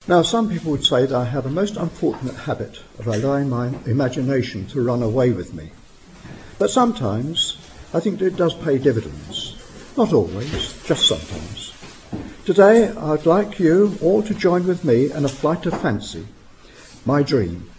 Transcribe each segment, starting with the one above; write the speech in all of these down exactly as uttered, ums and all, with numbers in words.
Now, some people would say that I have a most unfortunate habit of allowing my imagination to run away with me. But sometimes I think that it does pay dividends. Not always, just sometimes. Today, I'd like you all to join with me in a flight of fancy, my dream.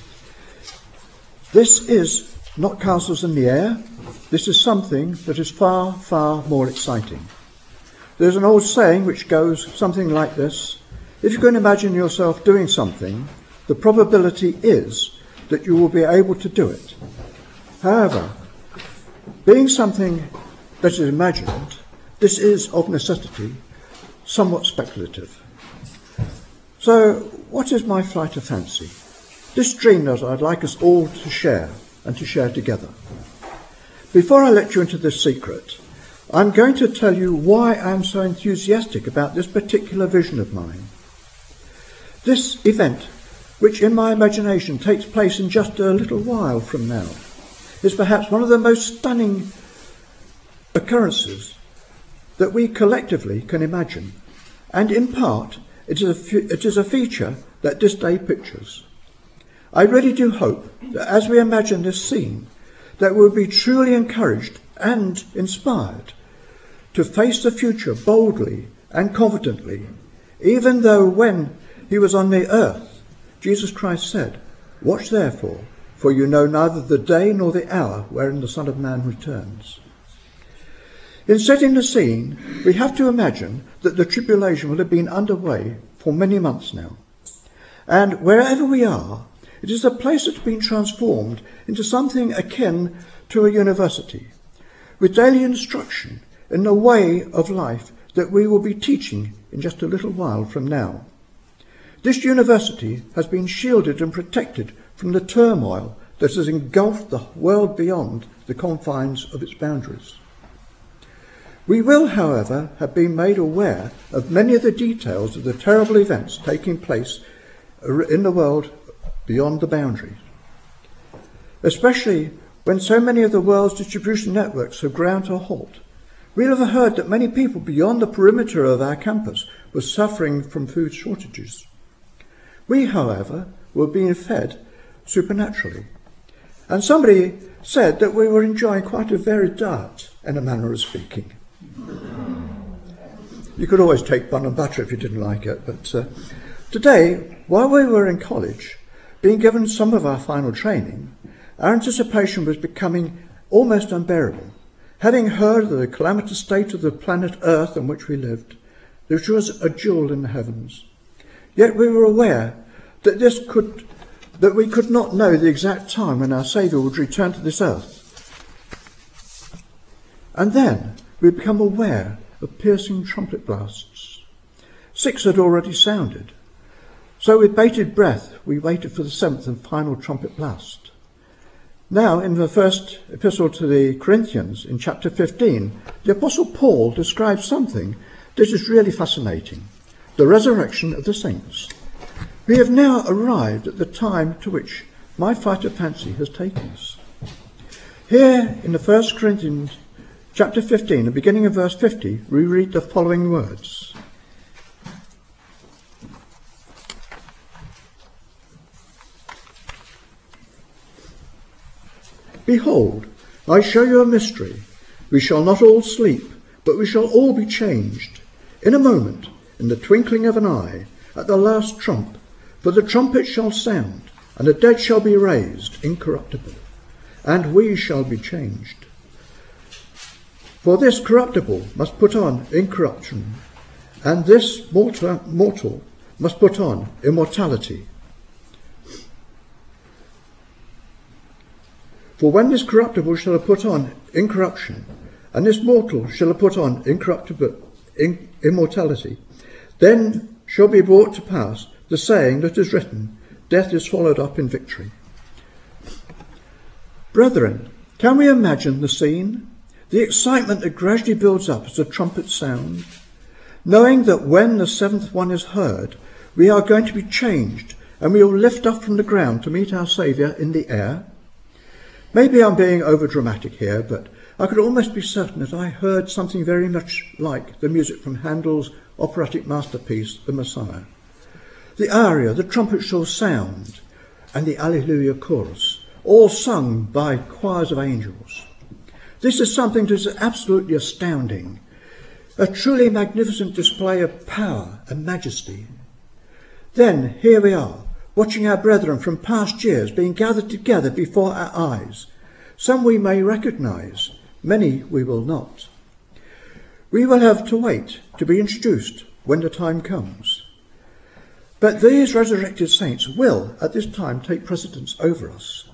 This is not castles in the air. This is something that is far, far more exciting. There's an old saying which goes something like this: if you can imagine yourself doing something, the probability is that you will be able to do it. However, being something that is imagined, this is of necessity somewhat speculative. So, what is my flight of fancy? This dream that I'd like us all to share and to share together. Before I let you into this secret, I'm going to tell you why I'm so enthusiastic about this particular vision of mine. This event, which in my imagination takes place in just a little while from now, is perhaps one of the most stunning occurrences that we collectively can imagine, and in part it is a, fe- it is a feature that this day pictures. I really do hope that as we imagine this scene, that we'll be truly encouraged and inspired to face the future boldly and confidently, even though when he was on the earth, Jesus Christ said, "Watch therefore, for you know neither the day nor the hour wherein the Son of Man returns." In setting the scene, we have to imagine that the tribulation will have been underway for many months now. And wherever we are, it is a place that's been transformed into something akin to a university, with daily instruction in the way of life that we will be teaching in just a little while from now. This university has been shielded and protected from the turmoil that has engulfed the world beyond the confines of its boundaries. We will, however, have been made aware of many of the details of the terrible events taking place in the world beyond the boundaries, especially when so many of the world's distribution networks have ground to a halt. We'll have heard that many people beyond the perimeter of our campus were suffering from food shortages. We, however, were being fed supernaturally. And somebody said that we were enjoying quite a varied diet, in a manner of speaking. You could always take bun and butter if you didn't like it, but uh, today, while we were in college, being given some of our final training, our anticipation was becoming almost unbearable. Having heard of the calamitous state of the planet Earth on which we lived, which was a jewel in the heavens, yet we were aware that this could, that we could not know the exact time when our Saviour would return to this earth. And then we become aware of piercing trumpet blasts. Six had already sounded. So with bated breath, we waited for the seventh and final trumpet blast. Now, in the first epistle to the Corinthians, in chapter fifteen, the Apostle Paul describes something that is really fascinating: the resurrection of the saints. We have now arrived at the time to which my flight of fancy has taken us. Here in the First Corinthians chapter fifteen, the beginning of verse fifty, we read the following words. "Behold, I show you a mystery. We shall not all sleep, but we shall all be changed. In a moment, in the twinkling of an eye, at the last trump. For the trumpet shall sound, and the dead shall be raised incorruptible, and we shall be changed. For this corruptible must put on incorruption, and this mortal, mortal must put on immortality. For when this corruptible shall have put on incorruption, and this mortal shall have put on incorruptible in, immortality, then shall be brought to pass the saying that is written, death is swallowed up in victory." Brethren, can we imagine the scene? The excitement that gradually builds up as the trumpets sound, knowing that when the seventh one is heard, we are going to be changed and we will lift up from the ground to meet our Saviour in the air. Maybe I'm being over-dramatic here, but I could almost be certain that I heard something very much like the music from Handel's operatic masterpiece, The Messiah. the aria, the trumpet shall sound, and the Alleluia chorus, all sung by choirs of angels. This is something that is absolutely astounding, a truly magnificent display of power and majesty. Then here we are, watching our brethren from past years being gathered together before our eyes. Some we may recognise, many we will not. We will have to wait to be introduced when the time comes. But these resurrected saints will, at this time, take precedence over us.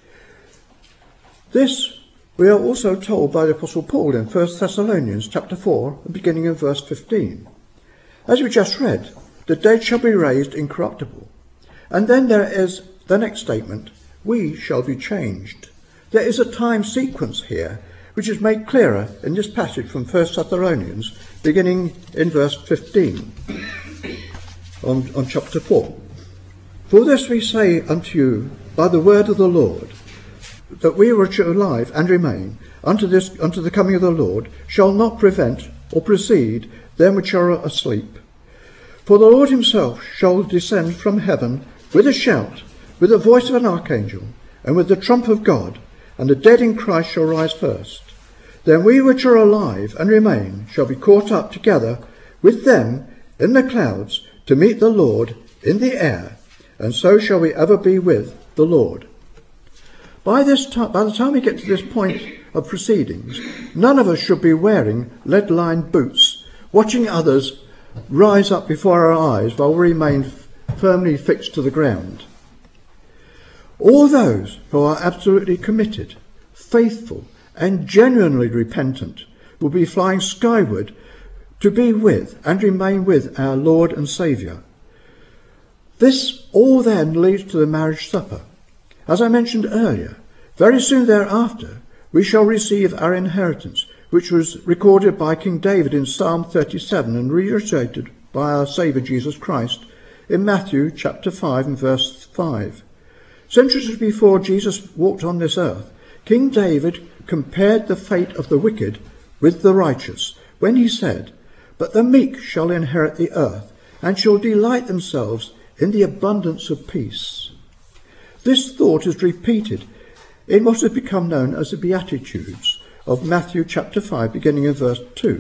This we are also told by the Apostle Paul in First Thessalonians chapter four, beginning in verse fifteen. As we just read, the dead shall be raised incorruptible. And then there is the next statement, we shall be changed. There is a time sequence here, which is made clearer in this passage from First Thessalonians, beginning in verse fifteen, on, on chapter four. For this we say unto you by the word of the Lord, that we which are alive and remain unto this unto the coming of the Lord shall not prevent or precede them which are asleep. For the Lord himself shall descend from heaven with a shout, with the voice of an archangel, and with the trump of God, and the dead in Christ shall rise first. Then we which are alive and remain shall be caught up together with them in the clouds to meet the Lord in the air, and so shall we ever be with the Lord. By this time, by the time we get to this point of proceedings, none of us should be wearing lead-lined boots, watching others rise up before our eyes while we remain firmly fixed to the ground. All those who are absolutely committed, faithful, and genuinely repentant will be flying skyward to be with and remain with our Lord and Saviour. This all then leads to the marriage supper. As I mentioned earlier, very soon thereafter we shall receive our inheritance, which was recorded by King David in Psalm thirty-seven and reiterated by our Saviour Jesus Christ in Matthew chapter five and verse five. Centuries before Jesus walked on this earth, King David compared the fate of the wicked with the righteous when he said, "But the meek shall inherit the earth and shall delight themselves in the abundance of peace." This thought is repeated in what has become known as the Beatitudes of Matthew chapter five, beginning in verse two.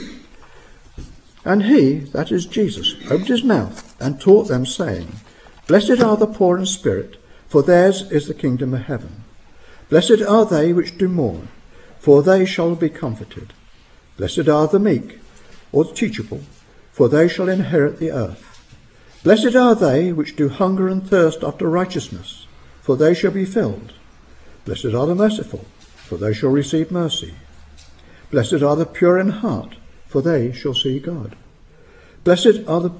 And he, that is Jesus, opened his mouth and taught them, saying, Blessed are the poor in spirit, for theirs is the kingdom of heaven. Blessed are they which do mourn, for they shall be comforted. Blessed are the meek, or the teachable, for they shall inherit the earth. Blessed are they which do hunger and thirst after righteousness, for they shall be filled. Blessed are the merciful, for they shall receive mercy. Blessed are the pure in heart, for they shall see God. Blessed are the,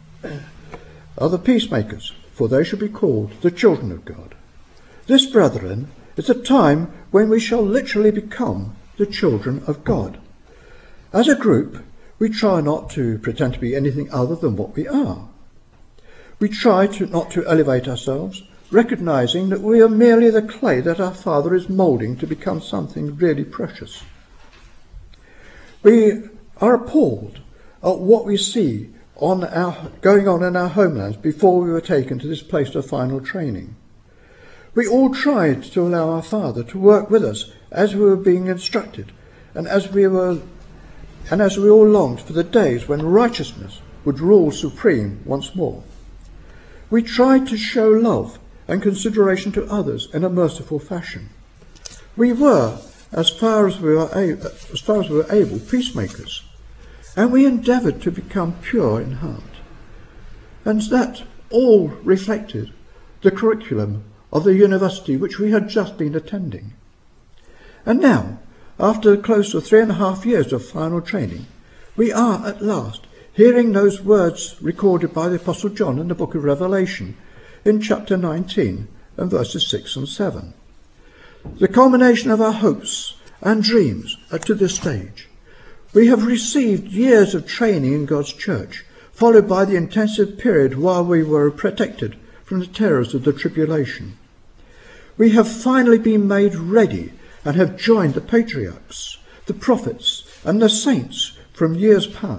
are the peacemakers, for they shall be called the children of God. This, brethren, is a time when we shall literally become the children of God. As a group, we try not to pretend to be anything other than what we are. We try to not to elevate ourselves, recognizing that we are merely the clay that our Father is moulding to become something really precious. We are appalled at what we see on our, going on in our homelands before we were taken to this place of final training. We all tried to allow our Father to work with us as we were being instructed, and as we were, and as we all longed for the days when righteousness would rule supreme once more. We tried to show love and consideration to others in a merciful fashion. We were, as far as we were able, as far as we were able, peacemakers, and we endeavoured to become pure in heart. And that all reflected the curriculum of the university which we had just been attending. And now, after close to three and a half years of final training, we are at last hearing those words recorded by the Apostle John in the book of Revelation in chapter nineteen and verses six and seven. The culmination of our hopes and dreams are to this stage. We have received years of training in God's church, followed by the intensive period while we were protected from the terrors of the tribulation. We have finally been made ready and have joined the patriarchs, the prophets, and the saints from years past.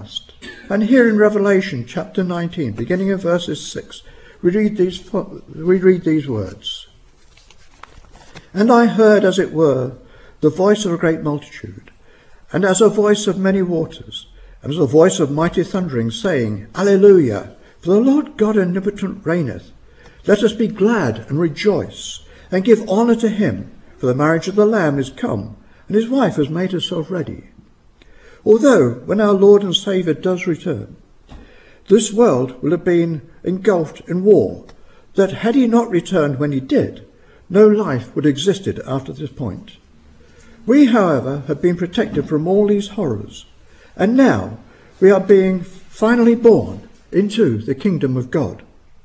And here in Revelation chapter nineteen, beginning of verses six, we read these, we read these words. And I heard, as it were, the voice of a great multitude, and as a voice of many waters, and as a voice of mighty thundering, saying, Alleluia, for the Lord God omnipotent reigneth. Let us be glad and rejoice, and give honour to him, for the marriage of the Lamb is come, and his wife has made herself ready. Although, when our Lord and Saviour does return, this world will have been engulfed in war, that had he not returned when he did, no life would have existed after this point. We, however, have been protected from all these horrors, and now we are being finally born into the kingdom of God.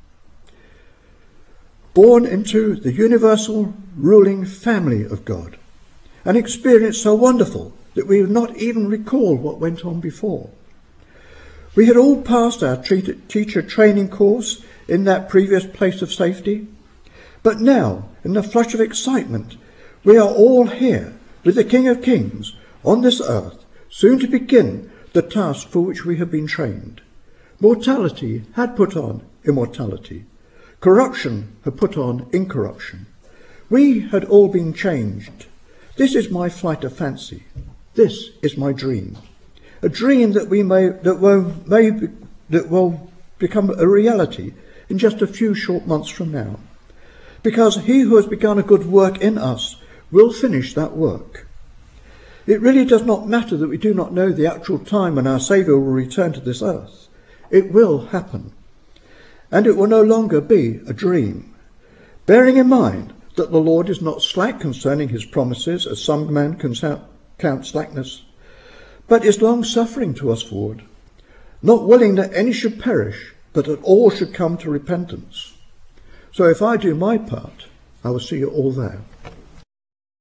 Born into the universal ruling family of God, an experience so wonderful that we would not even recall what went on before. We had all passed our teacher training course in that previous place of safety, but now, in the flush of excitement, we are all here with the King of Kings on this earth, soon to begin the task for which we have been trained. Mortality had put on immortality. Corruption had put on incorruption. We had all been changed. This is my flight of fancy. This is my dream. A dream that we may that will may be, that will become a reality in just a few short months from now. Because he who has begun a good work in us will finish that work. It really does not matter that we do not know the actual time when our Saviour will return to this earth. It will happen. And it will no longer be a dream. Bearing in mind that the Lord is not slack concerning his promises, as some men count slackness, but is long-suffering to us forward, not willing that any should perish, but that all should come to repentance. So if I do my part, I will see you all there.